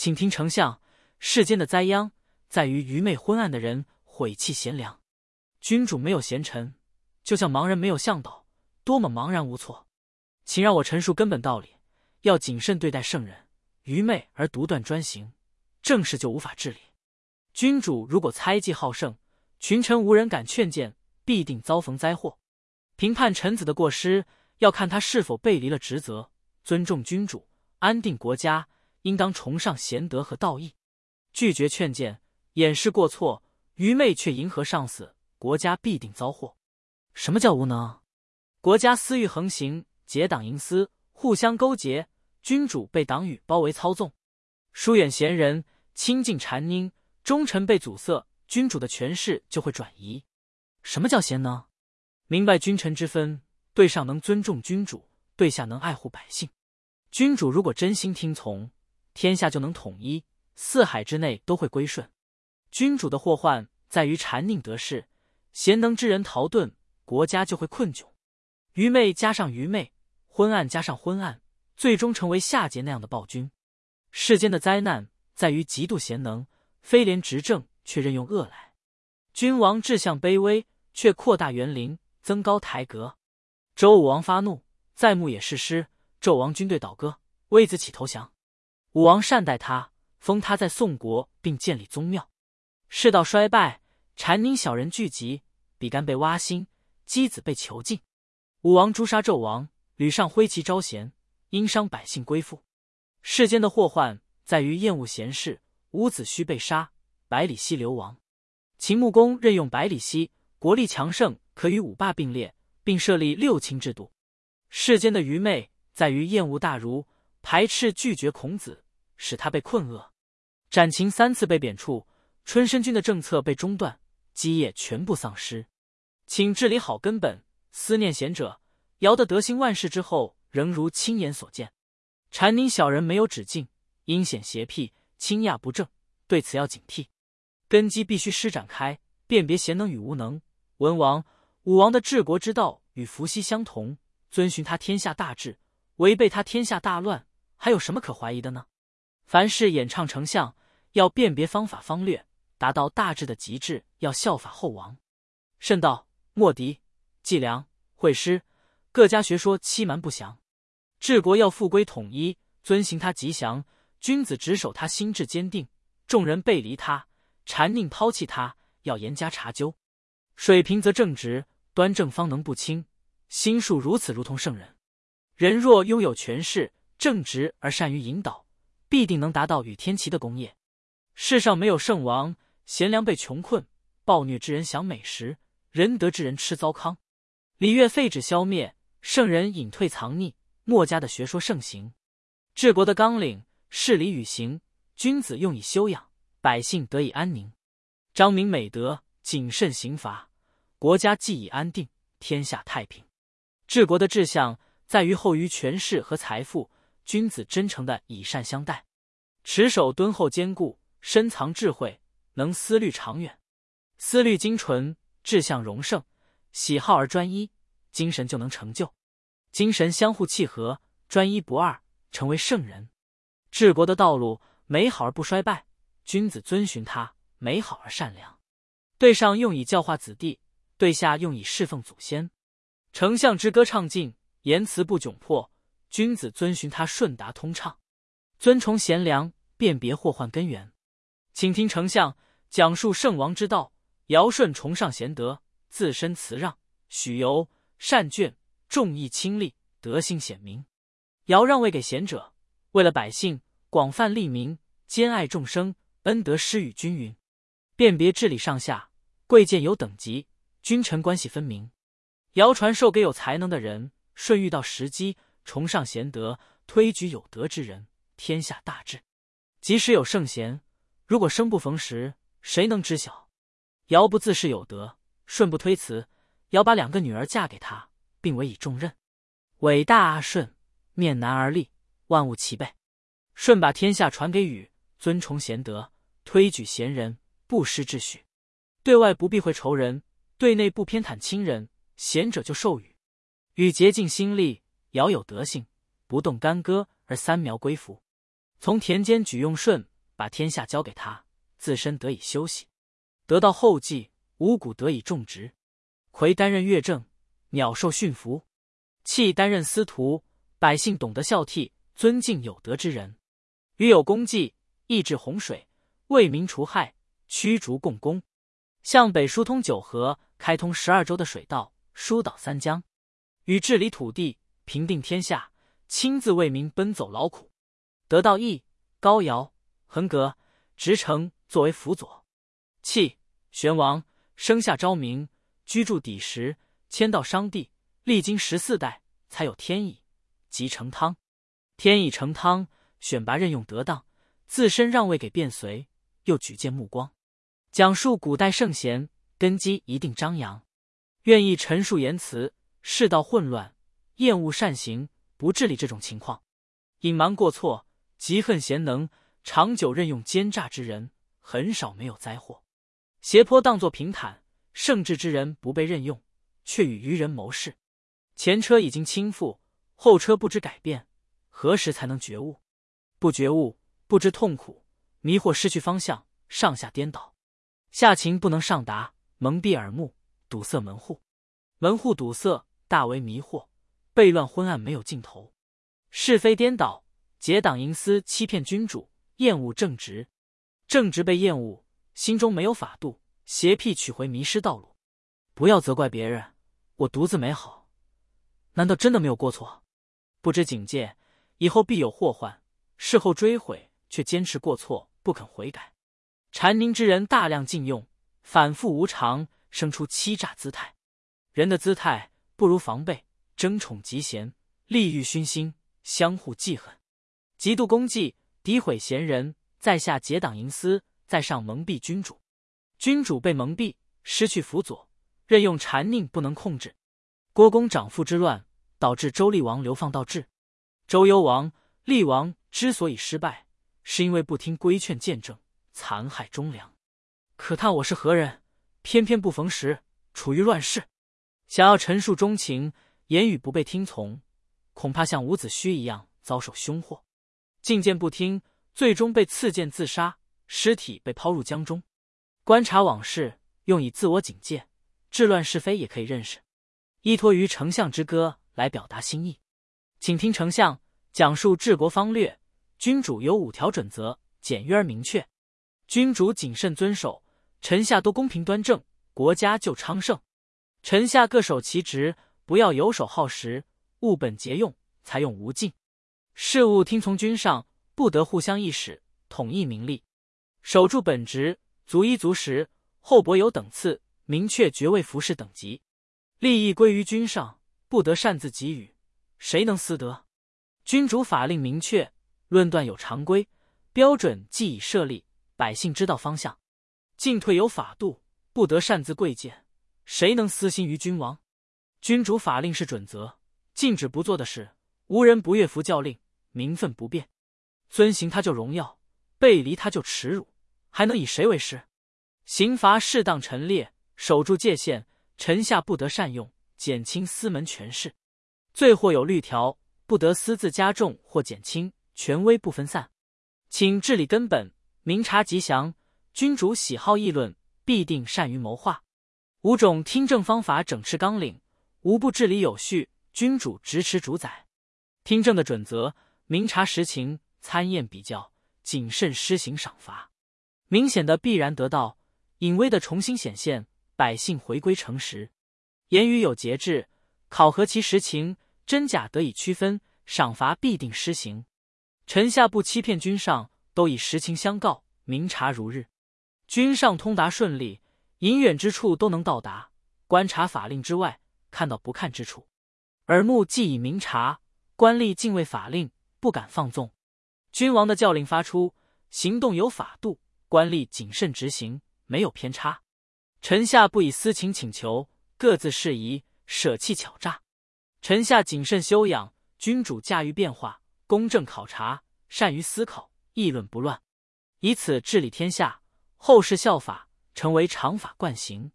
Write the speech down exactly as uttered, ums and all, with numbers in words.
请听丞相，世间的灾殃在于愚昧昏暗的人毁弃贤良。君主没有贤臣，就像盲人没有向导，多么茫然无措。请让我陈述根本道理，要谨慎对待圣人，愚昧而独断专行，政事就无法治理。君主如果猜忌好胜，群臣无人敢劝谏，必定遭逢灾祸。评判臣子的过失，要看他是否背离了职责。尊重君主，安定国家，应当崇尚贤德和道义。拒绝劝谏，掩饰过错，愚昧却迎合上司，国家必定遭祸。什么叫无能？国家私欲横行，结党营私，互相勾结，君主被党羽包围操纵。疏远贤人，亲近谗佞，忠臣被阻塞，君主的权势就会转移。什么叫贤能？明白君臣之分，对上能尊重君主，对下能爱护百姓。君主如果真心听从，天下就能统一，四海之内都会归顺。君主的祸患在于谗佞得势，贤能之人逃遁，国家就会困窘。愚昧加上愚昧，昏暗加上昏暗，最终成为夏桀那样的暴君。世间的灾难在于极度贤能，非廉执政却任用恶来。君王志向卑微，却扩大园林，增高台阁。周武王发怒，在牧野誓师，纣王军队倒戈，微子起投降。武王善待他，封他在宋国，并建立宗庙。世道衰败，谗佞小人聚集，比干被挖心，箕子被囚禁。武王诛杀纣王，吕尚挥旗招贤，因伤百姓归附。世间的祸患在于厌恶贤士，伍子胥被杀，百里奚流亡。秦穆公任用百里奚，国力强盛，可与五霸并列，并设立六卿制度。世间的愚昧在于厌恶大儒，排斥拒绝孔子，使他被困厄。展禽三次被贬黜，春申君的政策被中断，基业全部丧失。请治理好根本，思念贤者，尧的德行万世之后，仍如亲眼所见。谗佞小人没有止境，阴险邪僻，倾轧不正，对此要警惕。根基必须施展开，辨别贤能与无能。文王、武王的治国之道与伏羲相同，遵循他天下大治，违背他天下大乱，还有什么可怀疑的呢？凡事演唱成相，要辨别方法方略，达到大治的极致，要效法后王。慎道、莫迪、季梁、惠施各家学说欺瞒不详。治国要复归统一，遵行他吉祥。君子只守他心志坚定，众人背离他，谗佞抛弃他，要严加查究。水平则正直，端正方能不轻。心术如此，如同圣人。人若拥有权势，正直而善于引导，必定能达到与天齐的功业。世上没有圣王，贤良被穷困，暴虐之人享美食，仁德之人吃糟糠。礼乐废止消灭，圣人隐退藏匿，墨家的学说盛行。治国的纲领，事理与行，君子用以修养，百姓得以安宁。彰明美德，谨慎刑罚，国家既已安定，天下太平。治国的志向在于厚于权势和财富，君子真诚的以善相待，持守敦厚坚固，深藏智慧，能思虑长远。思虑精纯，志向荣盛，喜好而专一，精神就能成就。精神相互契合，专一不二，成为圣人。治国的道路，美好而不衰败，君子遵循它，美好而善良。对上用以教化子弟，对下用以侍奉祖先。丞相之歌畅尽，言辞不窘迫，君子遵循它顺达通畅。尊崇贤良，辨别祸患根源。请听丞相讲述圣王之道。尧舜崇尚贤德，自身辞让，许由善眷，重义轻利，德性显明。尧让位给贤者，为了百姓，广泛利民，兼爱众生，恩德施与均匀。辨别治理上下，贵贱有等级，君臣关系分明。尧传授给有才能的人，舜遇到时机，崇尚贤德，推举有德之人，天下大治。即使有圣贤，如果生不逢时，谁能知晓？尧不自恃有德，舜不推辞，尧把两个女儿嫁给他，并委以重任。伟大阿舜，面南而立，万物齐备。舜把天下传给禹，尊崇贤德，推举贤人，不失秩序。对外不避讳仇人，对内不偏袒亲人，贤者就授予。禹洁净心力，尧有德性，不动干戈而三苗归服。从田间举用舜， 把天下交给他，自身得以休息，得到后继，五谷得以种植。魁担任乐正，鸟兽驯服；契担任司徒，百姓懂得孝悌，尊敬有德之人。禹有功绩，抑制洪水，为民除害，驱逐共工，向北疏通九河，开通十二州的水道，疏导三江。禹治理土地，平定天下，亲自为民奔走劳苦，得到义、高尧、恒革、直成作为辅佐。契、玄王生下昭明，居住氐石，迁到商地，历经十四代，才有天乙即成汤。天乙成汤，选拔任用得当，自身让位给卞随，又举荐穆光，讲述古代圣贤，根基一定张扬。愿意陈述言辞，世道混乱，厌恶善行，不治理这种情况，隐瞒过错，嫉恨贤能，长久任用奸诈之人，很少没有灾祸。斜坡当作平坦，圣智之人不被任用，却与愚人谋事。前车已经倾覆，后车不知改变，何时才能觉悟？不觉悟，不知痛苦，迷惑失去方向，上下颠倒，下情不能上达，蒙蔽耳目，堵塞门户，门户堵塞，大为迷惑，悖乱昏暗，没有尽头，是非颠倒，结党营私，欺骗君主，厌恶正直，正直被厌恶，心中没有法度，邪僻取回迷失道路。不要责怪别人，我独自美好，难道真的没有过错？不知警戒，以后必有祸患，事后追悔，却坚持过错，不肯悔改。谗佞之人大量禁用，反复无常，生出欺诈姿态。人的姿态不如防备，争宠嫉贤，利欲熏心，相互记恨，极度功绩，诋毁贤人，在下结党营私，在上蒙蔽君主。君主被蒙蔽，失去辅佐，任用谗佞不能控制。郭公长父之乱，导致周厉王流放到治。周幽王、厉王之所以失败，是因为不听规劝谏政，残害忠良。可叹我是何人，偏偏不逢时，处于乱世。想要陈述忠情，言语不被听从，恐怕像伍子胥一样遭受凶祸。进谏不听，最终被刺剑自杀，尸体被抛入江中。观察往事，用以自我警戒，治乱是非也可以认识。依托于丞相之歌来表达心意。请听丞相讲述治国方略。君主有五条准则，简约而明确。君主谨慎遵守，臣下都公平端正，国家就昌盛。臣下各守其职，不要游手好时，务本节用，才用无尽。事务听从君上，不得互相意使，统一名利。守住本职，足衣足食，厚薄有等次，明确爵位服饰等级。利益归于君上，不得擅自给予，谁能私得？君主法令明确，论断有常规，标准既已设立，百姓知道方向。进退有法度，不得擅自贵贱，谁能私心于君王？君主法令是准则，禁止不做的事，无人不悦服教令，民愤不变。遵行他就荣耀，背离他就耻辱，还能以谁为师？刑罚适当陈列，守住界限，臣下不得善用，减轻私门权势。罪或有律条，不得私自加重或减轻，权威不分散。请治理根本，明察吉祥。君主喜好议论，必定善于谋划。五种听政方法整饬纲领，无不治理有序，君主执持主宰。听政的准则，明察实情，参验比较，谨慎施行赏罚。明显的必然得到，隐微的重新显现，百姓回归诚实。言语有节制，考核其实情，真假得以区分，赏罚必定施行。臣下不欺骗君上，都以实情相告，明察如日。君上通达顺利，隐远之处都能到达，观察法令之外，看到不看之处。耳目既已明察，官吏敬畏法令，不敢放纵。君王的教令发出，行动有法度，官吏谨慎执行，没有偏差。臣下不以私情请求，各自事宜，舍弃巧诈。臣下谨慎修养，君主驾驭变化，公正考察，善于思考，议论不乱，以此治理天下，后世效法，成为常法惯行。